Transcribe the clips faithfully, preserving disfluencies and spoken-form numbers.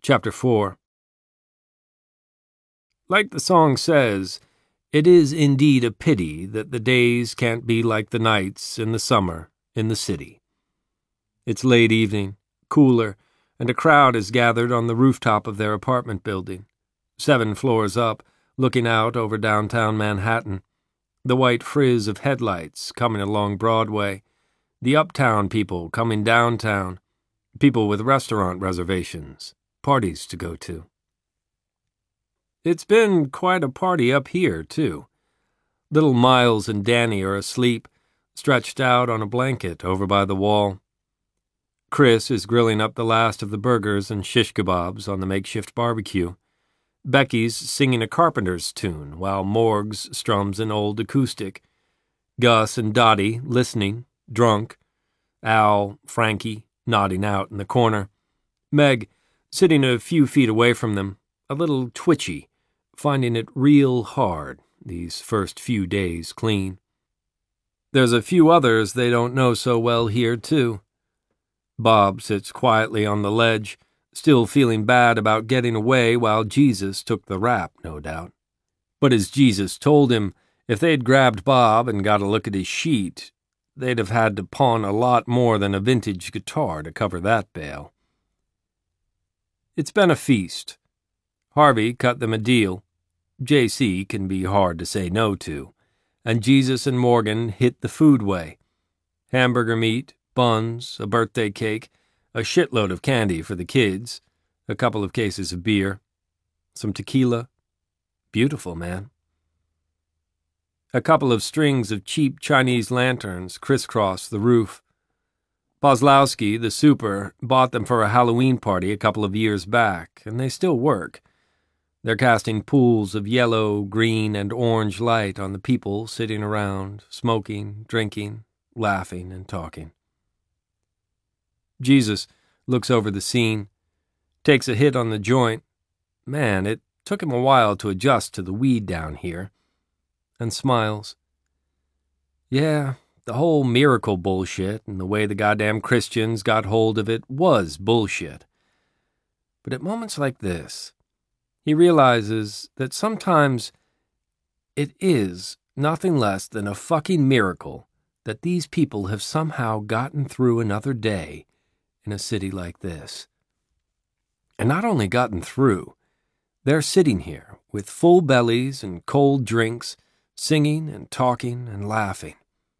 Chapter four. Like the song says, it is indeed a pity that the days can't be like the nights in the summer in the city. It's late evening, cooler, and a crowd is gathered on the rooftop of their apartment building, seven floors up, looking out over downtown Manhattan, the white frizz of headlights coming along Broadway, the uptown people coming downtown, people with restaurant reservations, parties to go to. It's been quite a party up here, too. Little Miles and Danny are asleep, stretched out on a blanket over by the wall. Chris is grilling up the last of the burgers and shish kebabs on the makeshift barbecue. Becky's singing a Carpenter's tune while Morgs strums an old acoustic. Gus and Dottie listening, drunk. Al, Frankie, nodding out in the corner. Meg, sitting a few feet away from them, a little twitchy, finding it real hard, these first few days clean. There's a few others they don't know so well here, too. Bob sits quietly on the ledge, still feeling bad about getting away while Jesus took the rap, no doubt. But as Jesus told him, if they'd grabbed Bob and got a look at his sheet, they'd have had to pawn a lot more than a vintage guitar to cover that bail. It's been a feast. Harvey cut them a deal. J C can be hard to say no to, and Jesus and Morgan hit the food way. Hamburger meat, buns, a birthday cake, a shitload of candy for the kids, a couple of cases of beer, some tequila. Beautiful, man. A couple of strings of cheap Chinese lanterns crisscross the roof. Pozlowski, the super, bought them for a Halloween party a couple of years back, and they still work. They're casting pools of yellow, green, and orange light on the people sitting around, smoking, drinking, laughing, and talking. Jesus looks over the scene, takes a hit on the joint. Man, it took him a while to adjust to the weed down here. And smiles. Yeah, the whole miracle bullshit and the way the goddamn Christians got hold of it was bullshit. But at moments like this, he realizes that sometimes it is nothing less than a fucking miracle that these people have somehow gotten through another day in a city like this. And not only gotten through, they're sitting here with full bellies and cold drinks, singing and talking and laughing.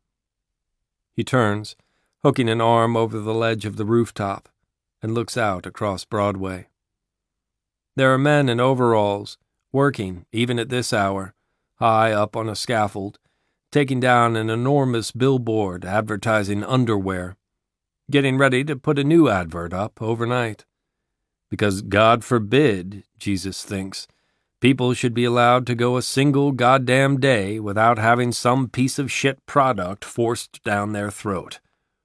He turns, hooking an arm over the ledge of the rooftop, and looks out across Broadway. There are men in overalls, working, even at this hour, high up on a scaffold, taking down an enormous billboard advertising underwear, getting ready to put a new advert up overnight. Because God forbid, Jesus thinks, people should be allowed to go a single goddamn day without having some piece of shit product forced down their throat.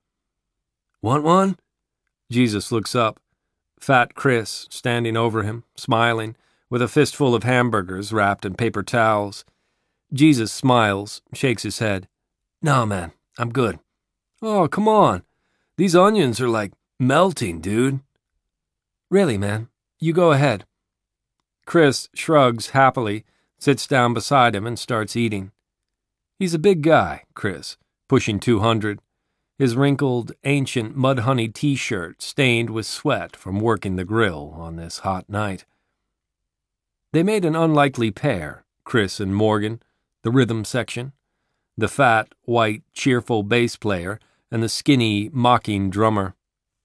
Want one? Jesus looks up. Fat Chris standing over him, smiling, with a fistful of hamburgers wrapped in paper towels. Jesus smiles, shakes his head. No, man, I'm good. Oh, come on. These onions are like melting, dude. Really, man, you go ahead. Chris shrugs happily, sits down beside him, and starts eating. He's a big guy, Chris, pushing two hundred. His wrinkled, ancient Mudhoney t-shirt stained with sweat from working the grill on this hot night. They made an unlikely pair, Chris and Morgan, the rhythm section, the fat, white, cheerful bass player and the skinny, mocking drummer.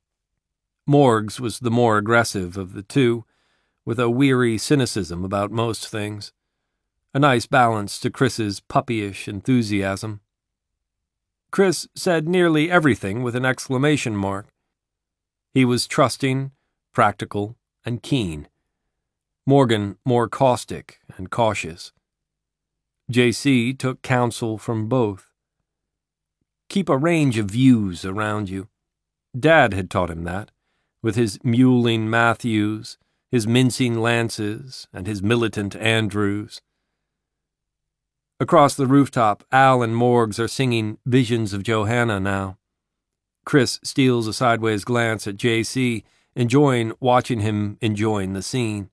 Morgs was the more aggressive of the two, with a weary cynicism about most things, a nice balance to Chris's puppyish enthusiasm. Chris said nearly everything with an exclamation mark. He was trusting, practical, and keen. Morgan more caustic and cautious. J C took counsel from both. Keep a range of views around you. Dad had taught him that, with his mewling Matthews, his mincing Lances, and his militant Andrews. Across the rooftop, Al and Morgs are singing Visions of Johanna now. Chris steals a sideways glance at J C, enjoying watching him enjoying the scene.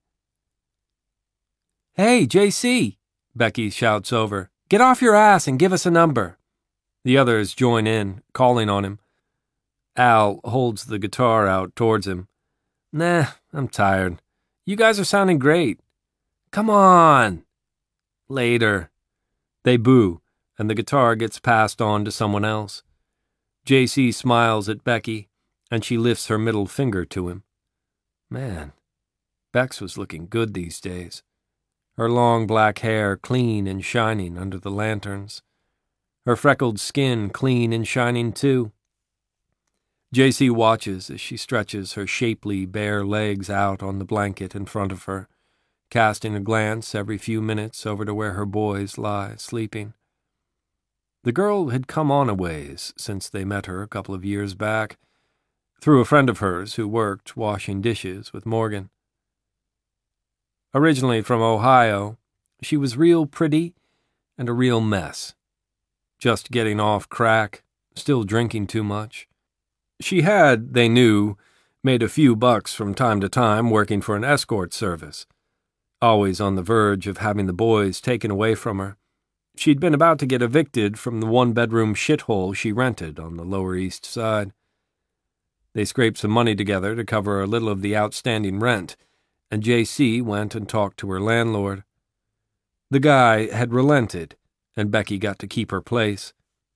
"Hey, J C," Becky shouts over. "Get off your ass and give us a number." The others join in, calling on him. Al holds the guitar out towards him. "Nah, I'm tired. You guys are sounding great." "Come on." "Later." They boo, and the guitar gets passed on to someone else. J C smiles at Becky, and she lifts her middle finger to him. Man, Bex was looking good these days. Her long black hair clean and shining under the lanterns. Her freckled skin clean and shining too. J C watches as she stretches her shapely, bare legs out on the blanket in front of her, casting a glance every few minutes over to where her boys lie sleeping. The girl had come on a ways since they met her a couple of years back, through a friend of hers who worked washing dishes with Morgan. Originally from Ohio, she was real pretty and a real mess. Just getting off crack, still drinking too much. She had, they knew, made a few bucks from time to time working for an escort service, always on the verge of having the boys taken away from her. She'd been about to get evicted from the one-bedroom shithole she rented on the Lower East Side. They scraped some money together to cover a little of the outstanding rent, and J C went and talked to her landlord. The guy had relented, and Becky got to keep her place.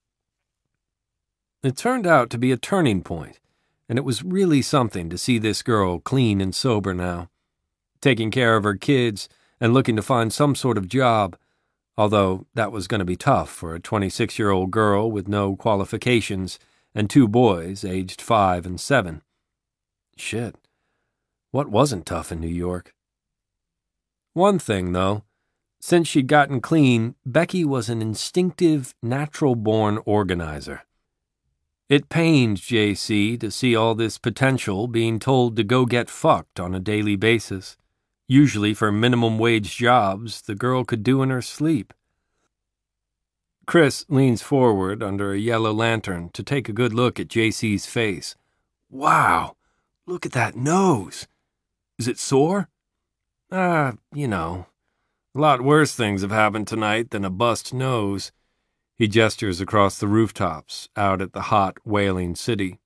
It turned out to be a turning point, and it was really something to see this girl clean and sober now, taking care of her kids and looking to find some sort of job, although that was going to be tough for a twenty-six-year-old girl with no qualifications and two boys aged five and seven. Shit. What wasn't tough in New York? One thing, though, since she'd gotten clean, Becky was an instinctive, natural-born organizer. It pained J C to see all this potential being told to go get fucked on a daily basis, usually for minimum-wage jobs the girl could do in her sleep. Chris leans forward under a yellow lantern to take a good look at J C's face. "Wow, look at that nose. Is it sore?" Ah, uh, you know, a lot worse things have happened tonight than a bust nose." He gestures across the rooftops, out at the hot, wailing city.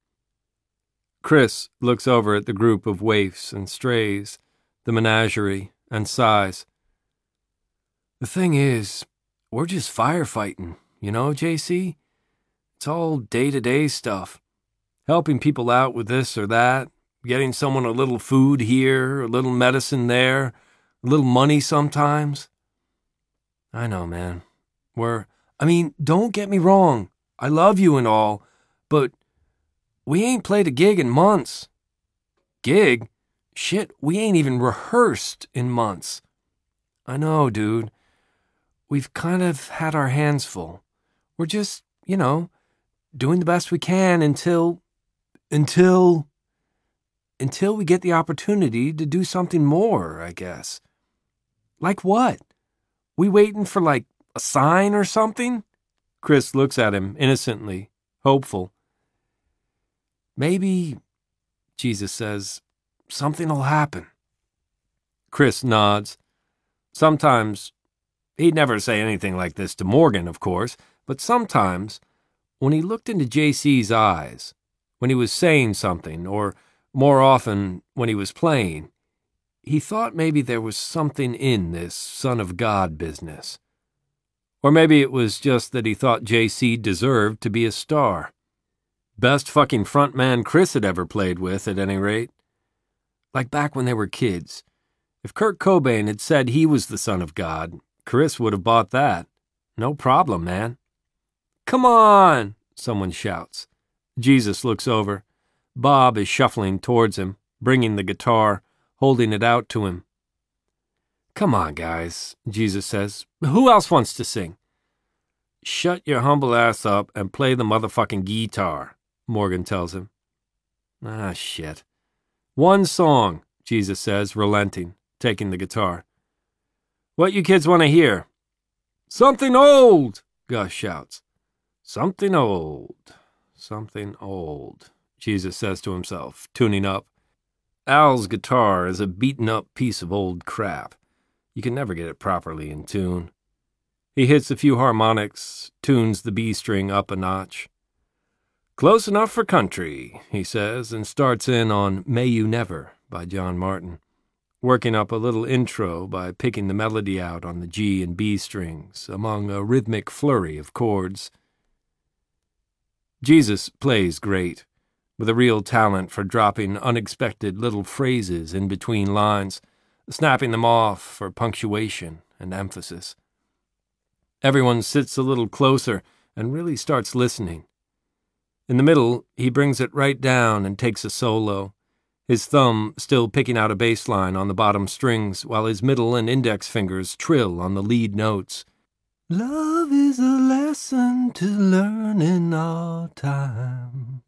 Chris looks over at the group of waifs and strays, the menagerie, and sighs. "The thing is, we're just firefighting, you know, J C? It's all day-to-day stuff. Helping people out with this or that, getting someone a little food here, a little medicine there, a little money sometimes." "I know, man. We're... I mean, don't get me wrong. I love you and all, but we ain't played a gig in months." "Gig? Shit, we ain't even rehearsed in months." "I know, dude. We've kind of had our hands full. We're just, you know, doing the best we can until... until... until we get the opportunity to do something more, I guess." "Like what? We waiting for, like, a sign or something?" Chris looks at him innocently, hopeful. "Maybe," Jesus says, "something'll happen." Chris nods. Sometimes, he'd never say anything like this to Morgan, of course, but sometimes, when he looked into J C's eyes, when he was saying something, or more often when he was playing, he thought maybe there was something in this Son of God business. Or maybe it was just that he thought J C deserved to be a star. Best fucking frontman Chris had ever played with, at any rate. Like back when they were kids. If Kurt Cobain had said he was the Son of God, Chris would have bought that. No problem, man. "Come on!" someone shouts. Jesus looks over. Bob is shuffling towards him, bringing the guitar, holding it out to him. "Come on, guys," Jesus says. "Who else wants to sing?" "Shut your humble ass up and play the motherfucking guitar," Morgan tells him. Ah, shit. "One song," Jesus says, relenting, taking the guitar. "What you kids want to hear?" "Something old," Gus shouts. "Something old, something old," Jesus says to himself, tuning up. Al's guitar is a beaten-up piece of old crap. You can never get it properly in tune. He hits a few harmonics, tunes the B string up a notch. "Close enough for country," he says, and starts in on May You Never by John Martin, working up a little intro by picking the melody out on the G and B strings among a rhythmic flurry of chords. Jesus plays great, with a real talent for dropping unexpected little phrases in between lines, snapping them off for punctuation and emphasis. Everyone sits a little closer and really starts listening. In the middle, he brings it right down and takes a solo, his thumb still picking out a bass line on the bottom strings while his middle and index fingers trill on the lead notes. Love is a lesson to learn in all time.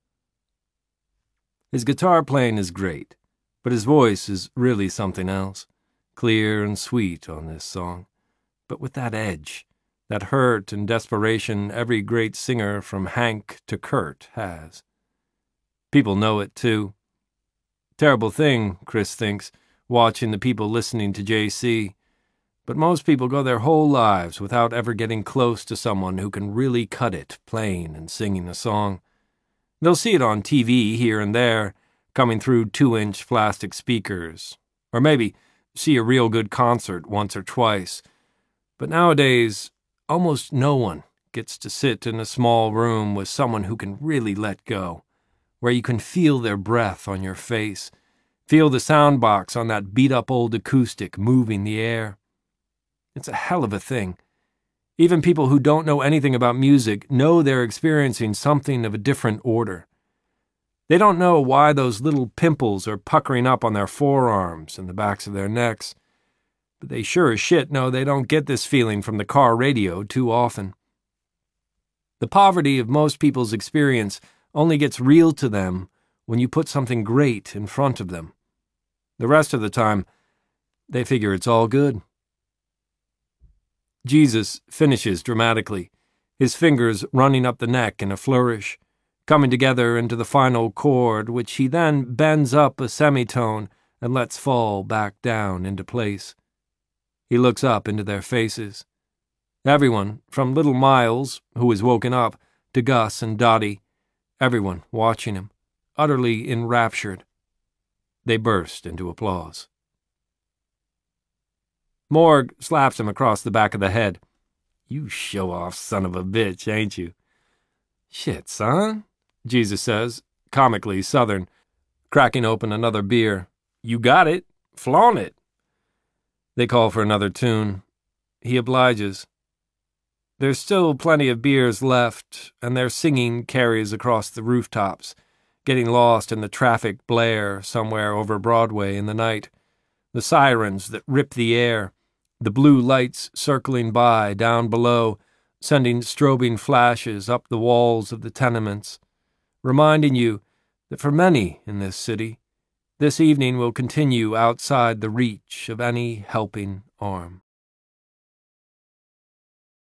His guitar playing is great, but his voice is really something else, clear and sweet on this song, but with that edge, that hurt and desperation every great singer from Hank to Kurt has. People know it, too. Terrible thing, Chris thinks, watching the people listening to J C, but most people go their whole lives without ever getting close to someone who can really cut it playing and singing a song. They'll see it on T V here and there, coming through two-inch plastic speakers, or maybe see a real good concert once or twice. But nowadays, almost no one gets to sit in a small room with someone who can really let go, where you can feel their breath on your face, feel the sound box on that beat-up old acoustic moving the air. It's a hell of a thing. Even people who don't know anything about music know they're experiencing something of a different order. They don't know why those little pimples are puckering up on their forearms and the backs of their necks, but they sure as shit know they don't get this feeling from the car radio too often. The poverty of most people's experience only gets real to them when you put something great in front of them. The rest of the time, they figure it's all good. Jesus finishes dramatically, his fingers running up the neck in a flourish, coming together into the final chord, which he then bends up a semitone and lets fall back down into place. He looks up into their faces. Everyone, from little Miles, who is woken up, to Gus and Dottie, everyone watching him, utterly enraptured. They burst into applause. Morg slaps him across the back of the head. "You show-off son of a bitch, ain't you?" "Shit, son," Jesus says, comically southern, cracking open another beer. "You got it. Flaunt it." They call for another tune. He obliges. There's still plenty of beers left, and their singing carries across the rooftops, getting lost in the traffic blare somewhere over Broadway in the night, the sirens that rip the air, the blue lights circling by down below, sending strobing flashes up the walls of the tenements, reminding you that for many in this city, this evening will continue outside the reach of any helping arm.